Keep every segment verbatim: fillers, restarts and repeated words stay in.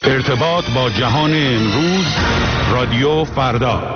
ارتباط با جهان امروز، رادیو فردا.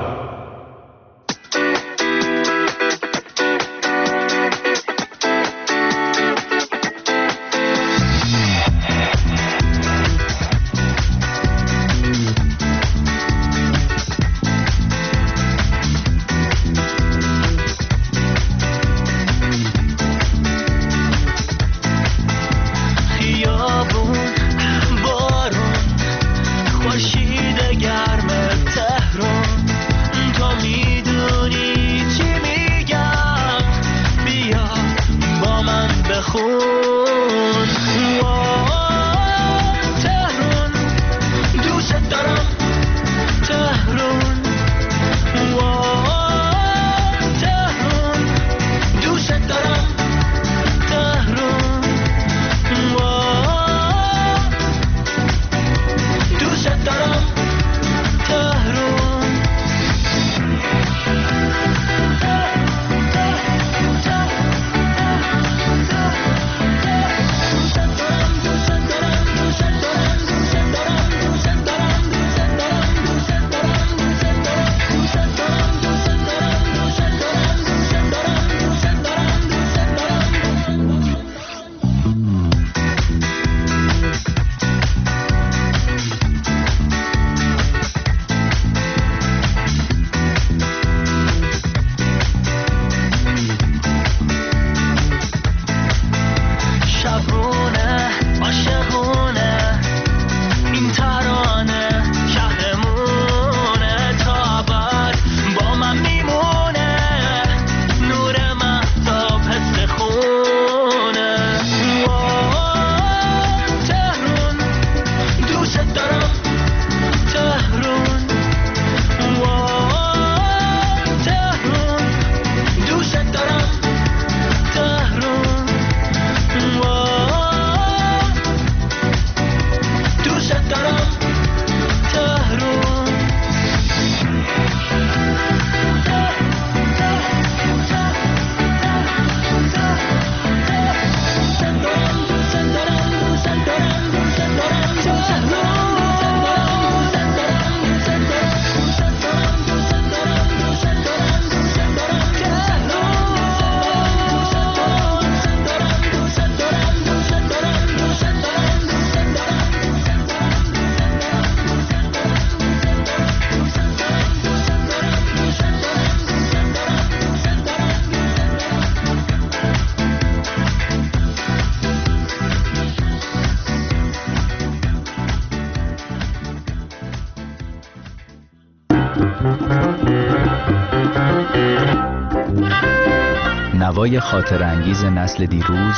نوای خاطر انگیز نسل دیروز،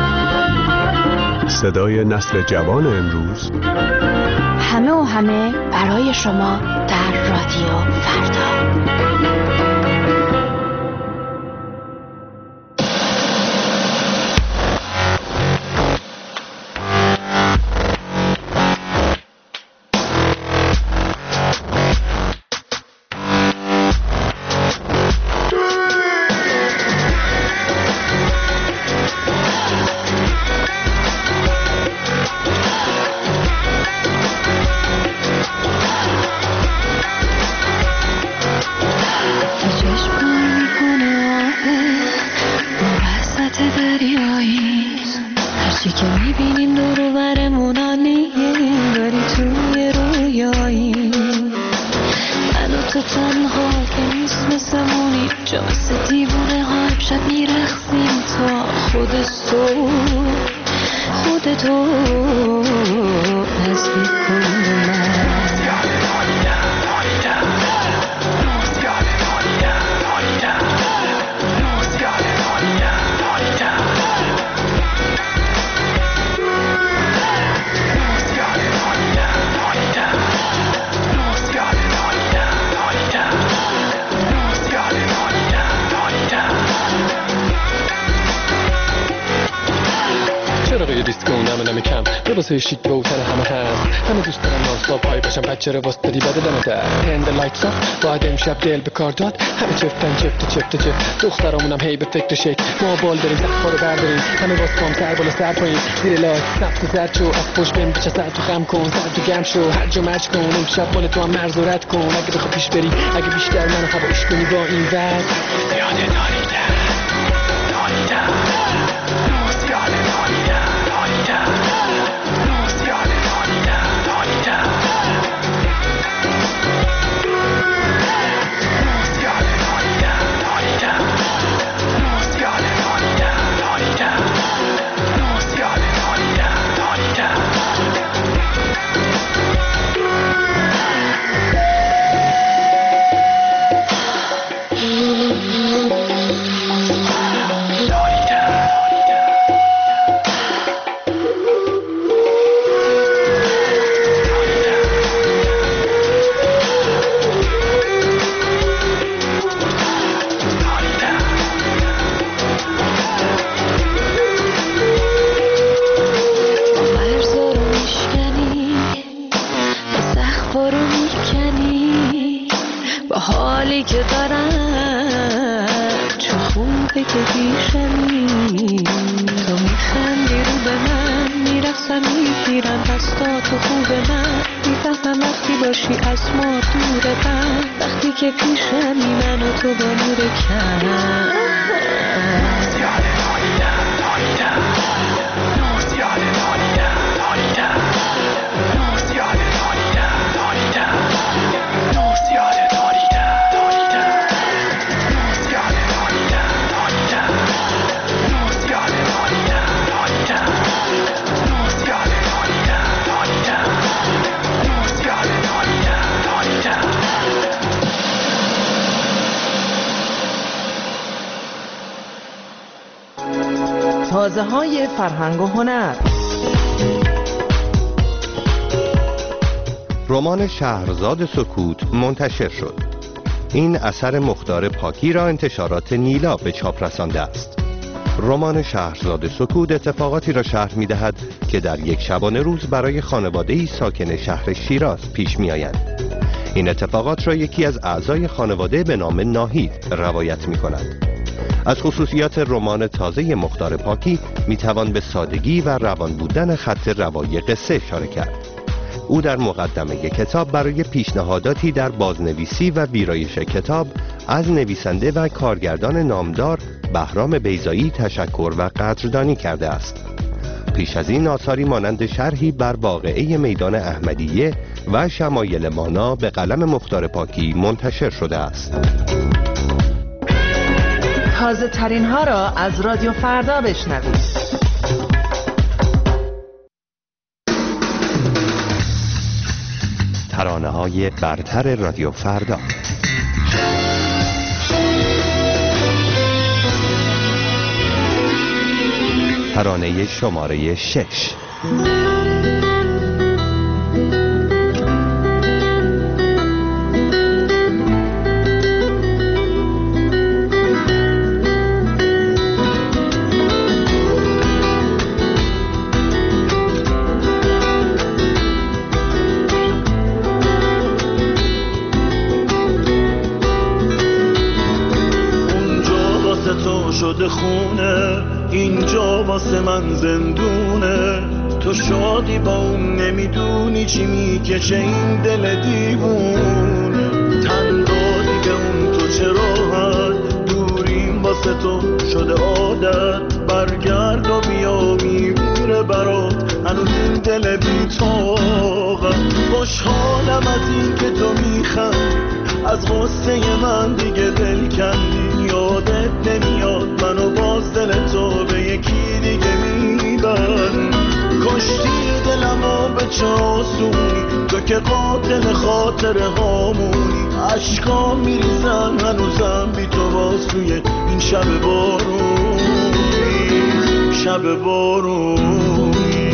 صدای نسل جوان امروز، همه و همه برای شما در رادیو فردا. واسه شیک و اوتن همه هست. همه دوست دارن ناستا پای باشم بچه رو واسه دی بده دمه در هند لایت آف باید امشب دل به کار داد. همه چفتن چفت چفت چفت دخترامونم هی به فکر شک ما بال داریم سقفا رو برداریم همه باز کام سر بالا سر پایین زیر لایت نفت زرد شو از پشت بهم بچه سر تو خم کن سر تو گم شو هرج و مرج کن امشب مال تو هم مرز و رد کن اگه بخواه پیش بری اگه بیشتر منو هوایش کنی با این وز زیاده نالیدن نالیدن زیاده نالیدن نالیدن زیاده نالیدن نالیدن زیاده نالیدن نالیدن زیاده نالیدن نالیدن زیاده نالیدن نالیدن حالی که دارم چه خوبه که پیشمی تو میخندی رو به من میرقصم میگیرم دستا تو خوب من میفهمم وقتی باشی از ما دور من وقتی که پیشمی من و تو با نور کم زیاده نالیدم نالیدم زیاده نالیدم نالیدم زیاده نالیدم نالیدم زیاده تازه های فرهنگ و هنر. رمان شهرزاد سکوت منتشر شد. این اثر مختار پاکی را انتشارات نیلا به چاپ رسانده است. رمان شهرزاد سکوت اتفاقاتی را شرح می دهد که در یک شبانه روز برای خانواده‌ای ساکن شهر شیراز پیش می آیند. این اتفاقات را یکی از اعضای خانواده به نام ناهید روایت می کند. از خصوصیات رمان تازه مختار پاکی می توان به سادگی و روان بودن خط روایی قصه اشاره کرد. او در مقدمه کتاب برای پیشنهاداتی در بازنویسی و ویرایش کتاب از نویسنده و کارگردان نامدار بهرام بیضایی تشکر و قدردانی کرده است. پیش از این آثاری مانند شرحی بر واقعه میدان احمدیه و شمایل مانا به قلم مختار پاکی منتشر شده است. تازه ترین ها را از رادیو فردا بشنوید. ترانه های برتر رادیو فردا. ترانه شماره شش. شده خونه اینجا واسه من زندونه تو شادی با اون نمیدونی چی میکشه این دل دیوونه تن دادی به اون تو چه راحت دوریم واسه تو شده عادت برگرد و بیا میمیره برات هنوز این دل بی‌طاقت خوشحالم از این که تو میخندی از غصه من دیگه دل کندی یادت نمیاد منو باز دل تو به یکی دیگه میبرد کشتی دلمو به چه آسونی تو که قاتل خاطر هامونی عشقا میریزم هنوزم بی تو باز توی این شب بارونی شب بارونی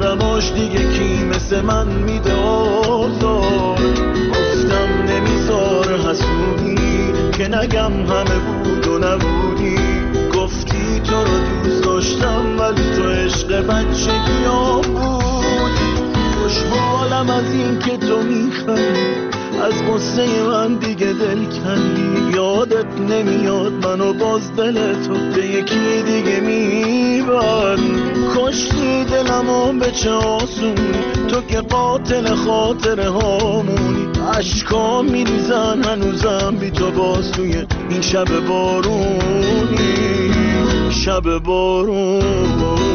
آدماش دیگه کی مثل من میده آزار. گفتم نمیذار حسودی که نگم همه بود و نبودی. گفتی تو رو دوست داشتم ولی تو عشق بچگی ها بودی. خوشحالم از این که تو میخندی، از قصه من دیگه دل کندی. یادت نمیاد منو باز دل تو به یکی دیگه میبرد. کشتی دلمو به چه آسون، تو که قاتل خاطره هامونی. عشقا میریزن هنوزم بی تو باز توی این شب بارونی، شب بارون.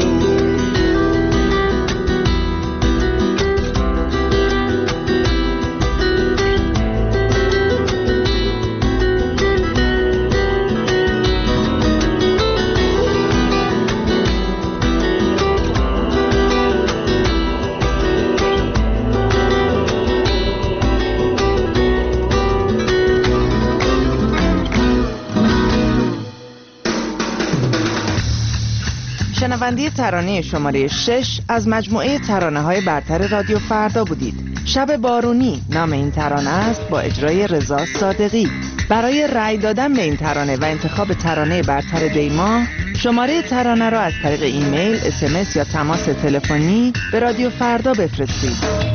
شنونده ترانه شماره شش از مجموعه ترانه های برتر رادیو فردا بودید. شب بارونی نام این ترانه است با اجرای رضا صادقی. برای رأی دادن به این ترانه و انتخاب ترانه برتر دیما، شماره ترانه را از طریق ایمیل، اس ام اس یا تماس تلفنی به رادیو فردا بفرستید.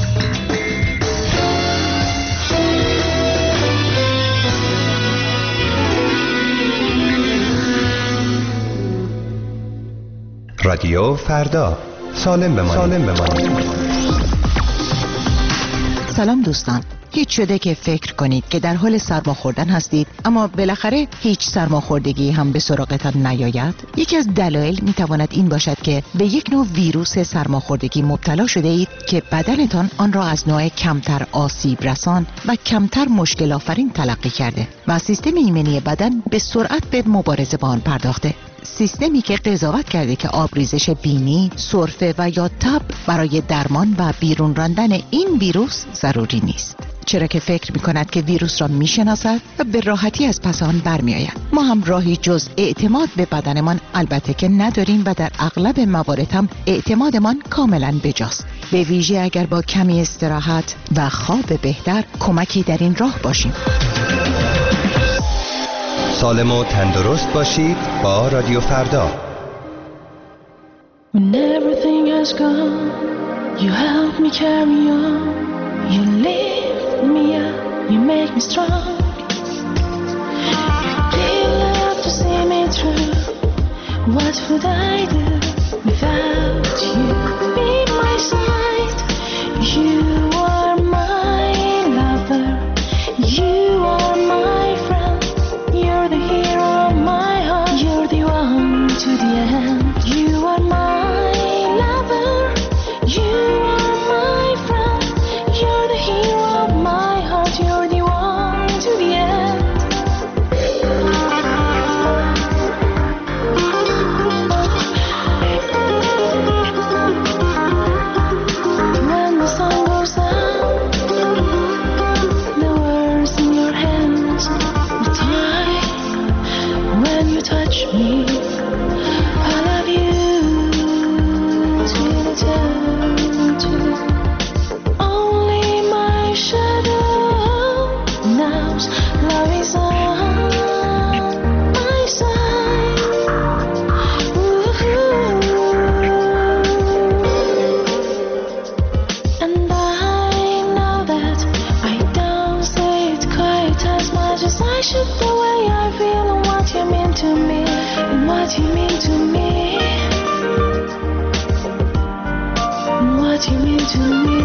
رادیو فردا، سالم بمانید. سالم بمانید. سلام دوستان. هیچ شده که فکر کنید که در حال سرما خوردن هستید اما بالاخره هیچ سرماخوردگی هم به سراغتان نیاید؟ یکی از دلایل میتواند این باشد که به یک نوع ویروس سرماخوردگی مبتلا شده اید که بدنتان آن را از نوع کمتر آسیب رسان و کمتر مشکل آفرین تلقی کرده و سیستم ایمنی بدن به سرعت به مبارزه با آن پرداخته. سیستمی که قضاوت کرده که آبریزش بینی، سرفه و یا تب برای درمان و بیرون راندن این ویروس ضروری نیست. چرا که فکر می کند که ویروس را می شناسد و به راحتی از پس آن برمی آید. ما هم راهی جز اعتماد به بدنمان البته که نداریم و در اغلب موارد هم اعتمادمان کاملا بجاست. به ویژه اگر با کمی استراحت و خواب بهتر کمکی در این راه باشیم. سالم و تندرست باشید با رادیو فردا. When everything has gone, you help me carry on. You lift me up, you make me strong. You give love to see me through. What would I do without you? Be my side. You are my lover. You are my friend. You're the hero of my heart. You're the one to the end. You are my lover. You are my friend. You're the hero of my heart. You're the one to the end. When the sun goes down, the words in your hands will tie. When you touch me, I love you till eternity. Only my shadow knows love is on my side. Ooh. And I know that I don't say it quite as much as I should. The way I feel and what you mean to me, and what you mean to me, and what you mean to me.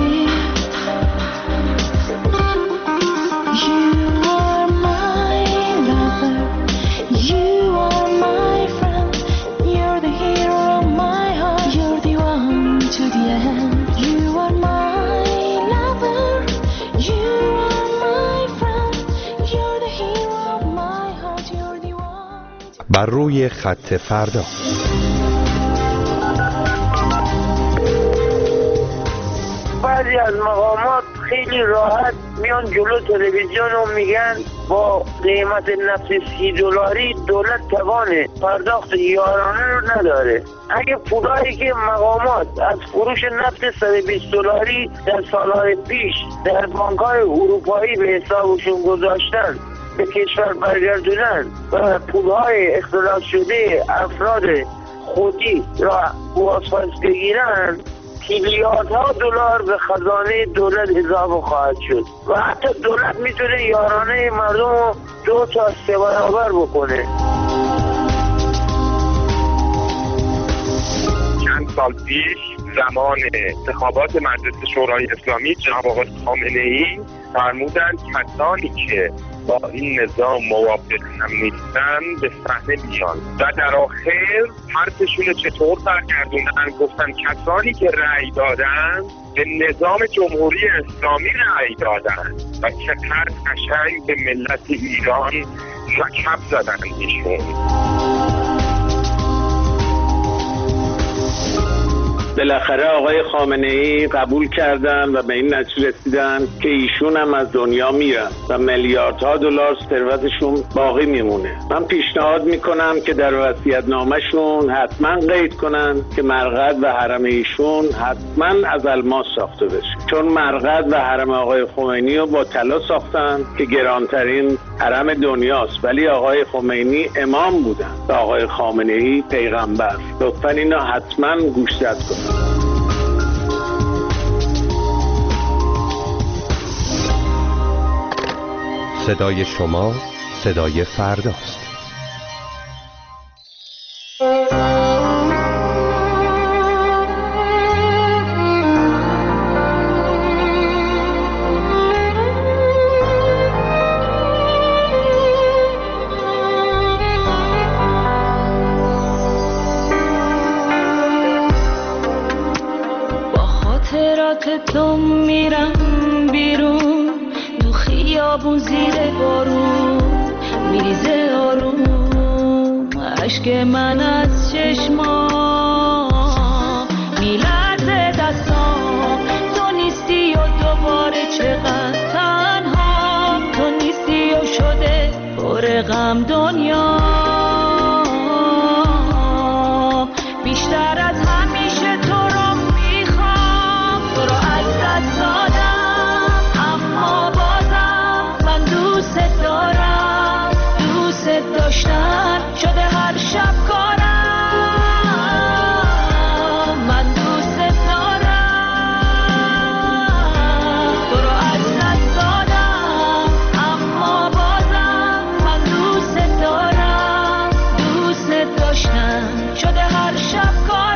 You are my lover. You are my friend. You're the hero of my heart. You're the one to the end. You are my lover. You are my friend. You're the hero of my heart. You're the one. بر روی خط فردا. بعضی از مقامات خیلی راحت میان جلو تلویزیون و میگن با قیمت نفت سی دلاری دولت توانه پرداخت یارانه رو نداره. اگه پولایی که مقامات از فروش نفت صد و بیست دلاری در سالهای پیش در بانک‌های اروپایی به حسابشون گذاشتن به کشور برگردونن و پولهای اختلاس شده افراد خودی را بازپس بگیرن، میلیاردها دلار به خزانه دولت اضافه خواهد شد و حتی دولت میتونه یارانه مردم رو دو تا سه برابر بکنه. چند سال پیش زمان انتخابات مجلس شورای اسلامی جناب آقای خامنه‌ای فرمودند کسانی که با این نظام موافق هم نیستن به صحنه میان و در آخر حرفشون چطور برگردوندن؟ گفتن کسانی که رأی دادن به نظام جمهوری اسلامی رأی دادن و چقدر قشنگ به ملت ایران لقب زدن ایشون. بالاخره آقای خامنه‌ای قبول کردن و به این نتیجه رسیدن که ایشون هم از دنیا میرن و میلیاردها دلار ثروتشون باقی میمونه. من پیشنهاد میکنم که در وصیت‌نامه‌شون حتما قید کنن که مرقد و حرم ایشون حتما از الماس ساخته بشه، چون مرقد و حرم آقای خمینی رو با طلا ساختن که گرانترین حرم دنیاست، ولی آقای خمینی امام بودن و آقای خامنه‌ای پیغمبر. لطفاً اینو حتما گوشزد کنن. صدای شما صدای فرداست. تو میرم بیرون تو خیابون زیر بارون میریزه آروم عشق من از چشمام میلرزه دستام. تو نیستی و دوباره چقدر تنها، تو نیستی و شده پر غم دنیا. بیشتر از همیشه تو رو اما بازم من دوست دارم، دوست داشتن شده هر شب کارم. من دوست دارم تو رو از دست دادم، اما بازم من دوست دارم، دوست داشتن شده هر شب کارم.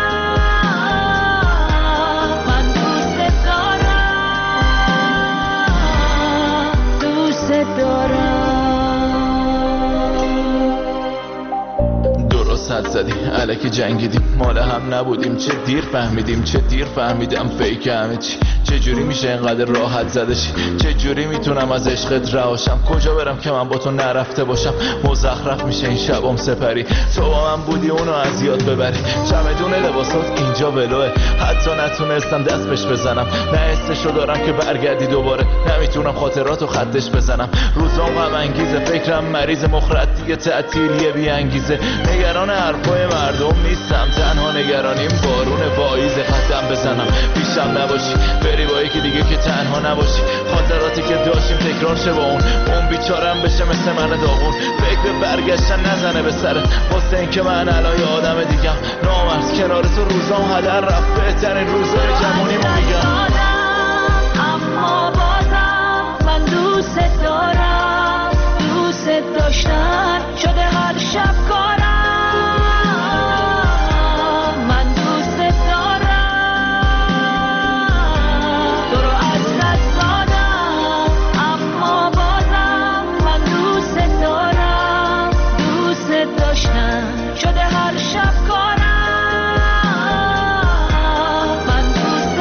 درست حد زدی الکی جنگیدیم، مال هم نبودیم، چه دیر فهمیدیم، چه دیر فهمیدم فیک همه چی. چه جوری میشه اینقدر راحت زده شی؟ چه جوری میتونم از عشقت رهاشم؟ کجا برم که من با تو نرفته باشم؟ مزخرف میشه این شبام سپری، تو با من بودی اونو از یاد ببری. چمدون لباسات اینجا ولوه، حتی نتونستم دست بهش بزنم. نه حسشو دارم که برگردی دوباره، نمیتونم خاطراتو خطش بزنم. روزام غم انگیزه، فکرم مریض، مخرط دیگه تعطیلیه بی انگیزه. نگران حرفای مردم نیستم، تنها نگرانیم بارون پاییز. قدم بزنم پیشم نباشی، بری با یکی دیگه که تنها نباشی. خاطراتی که داشتیم تکرار شه با اون، اون بیچارم بشه مثل من داغون. فکر به برگشتن نزنه به سرت، واسه این که من الان یه آدم دیگم. نامرز کنار تو روزام هدر رفت، بهترین روزای جوونیمو میگم. اما بازم من دوست دارم، دوست داشتن شده هر شب کارم. شده هر شب کارم. من دوست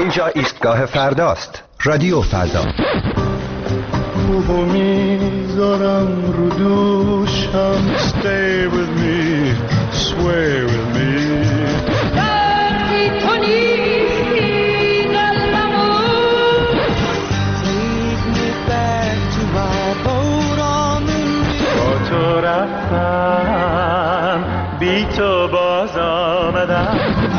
اینجا ایستگاه فرداست. رادیو فردا. خوبو میذارم رو دوشم. Stay with me, sway with me. دردی تو نیستی قلبمو. Take me back to my boat on the Nile. با تو رفتم بی تو باز آمدم.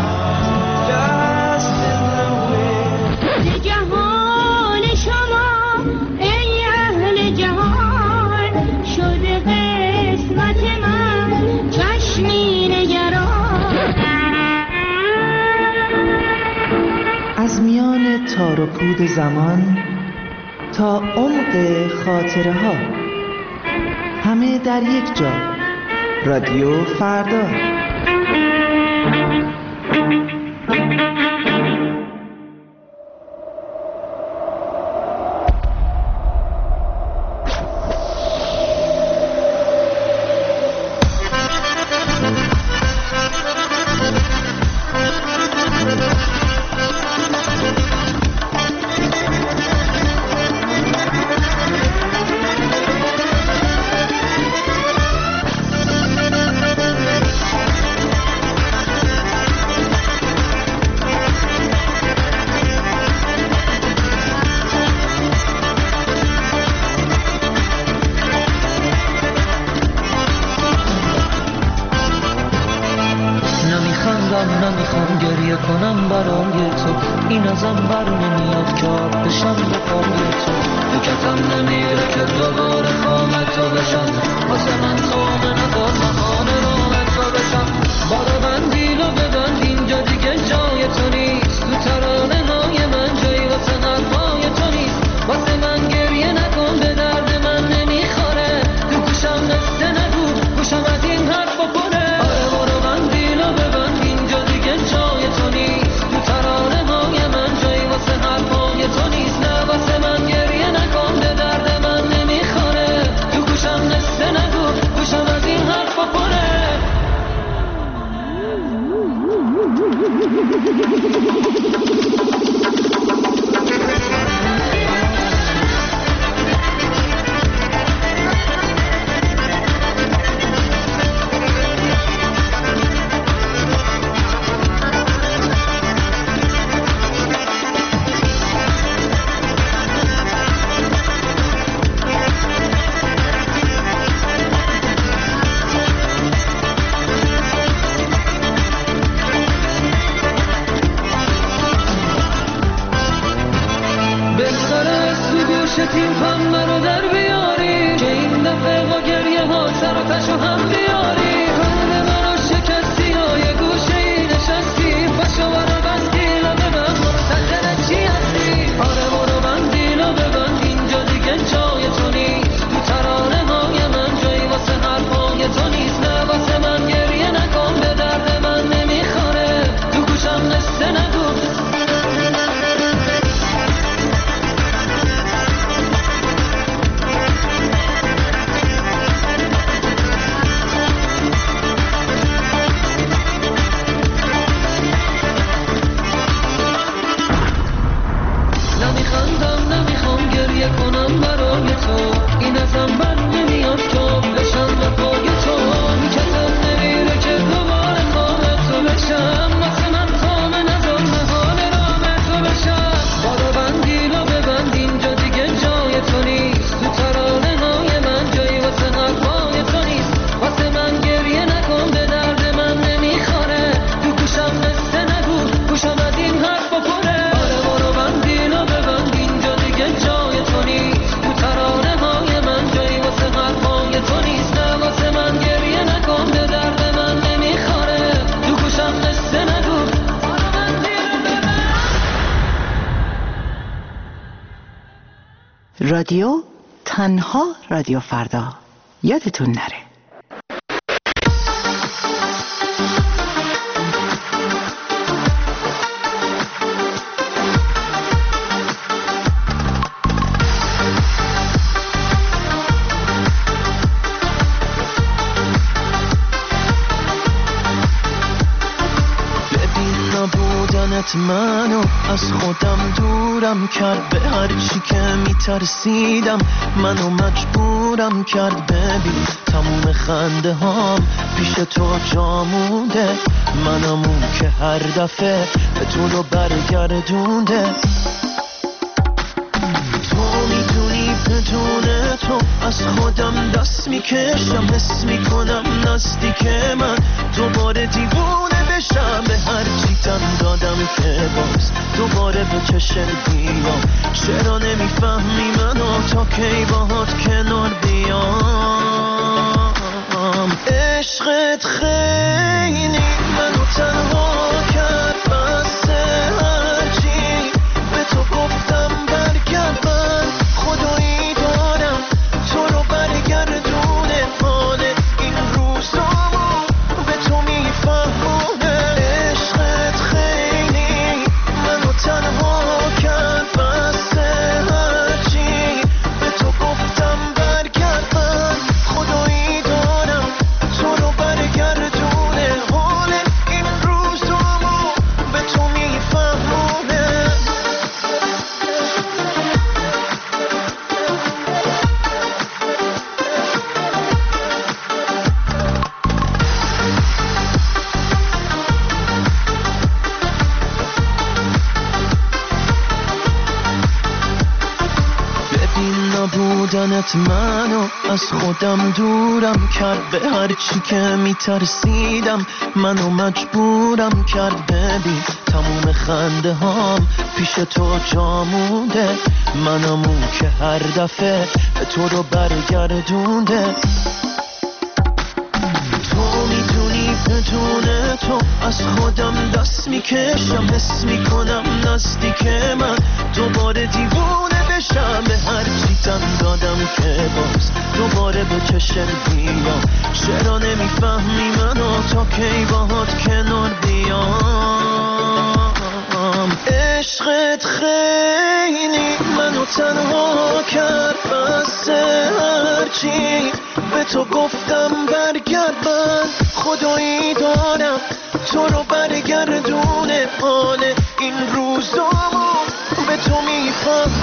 از میان تار و پود زمان تا عمق خاطره ها، همه در یک جا. رادیو فردا. نمیخوام گریه کنم برای تو، این ازم بر نمیاد که آب بشم به پای تو. بکتم نمیره که دوباره خام تو بشم، واسه من خام ندار مهان رام تو بشم. بارو بندیل و ببند اینجا دیگه جای تو نیست، تو ترانه های من جایی واسه حرفای تو نیست. واسه من گریه نکن به درد من نمیخوره، تو گوشم نسته نگو گوشم از این حرف بپره. آره بارو بندیل و ببند اینجا دیگه جای تو نیست، تو ترانه های من جایی واسه حرفای تو نیست. نه واسه من گریه نکن به درد من نمیخوره، تو گوشم نسته نگو گوشم از این حرف بپره. تیم هم مرا در بیاری که این دفعه با گریه ها سر و تشو هم بیاری. قلب منو شکستی و یه گوشه ای نشستی، پاشو برو بندیل و ببند مرتجر چی هستی. آره برو بندیل و ببند اینجا دیگه جای تو نیست، تو ترانه های من جایی واسه حرفای تو نیست. نه واسه من گریه نکن به درد من نمیخوره، تو گوشم نسته نگو. رادیو تنها رادیو فردا، یادتون نره. ببین نبودنت بودنت منو از خودم دورم کرد، به هر چی که میترسیدم منو مجبورم کرد. ببین تموم خنده هام پیش تو جا مونده، منم اون که هر دفعه به تو رو برگردونده. تو میدونی بدون تو از خودم دست میکشم، حس میکنم نزدیک من دوباره دیوونه بشم. به هر چی تن دادم که باز دوباره به چشت بیام. چرا نمیفهمی منو تا کی باهات کنار بیام؟ عشقت خیلی منو تنها کرد، بس هرچی به تو گفتم برگرد. من خدایی دارم تو رو برگردونه، حال این روزامو به تو میفهمونه. عشقت خیلی منو تنها کرد، بس هرچی به تو گفتم برگرد. من خدایی دارم تو رو برگردونه، حال این روزامو به تو میفهمونه. ببین نبودنت منو از خودم دورم کرد، به هر چی که میترسیدم منو مجبورم کرد. ببین تموم خنده هام پیش تو جا مونده، منم اون که هر دفعه به تو رو برگردونده. تو میدونی بدون تو از خودم دست میکشم، حس میکنم نزدیک من دوباره دیوونه بشم. به هر چی تن دادم که باز دوباره به چشت بیام. چرا نمیفهمی منو تا کی باهات کنار بیام؟ عشقت خیلی منو تنها کرد، بس هرچی به تو گفتم برگرد. من خدایی دارم تو رو برگردونه، حال این روزامو به تو میفهم.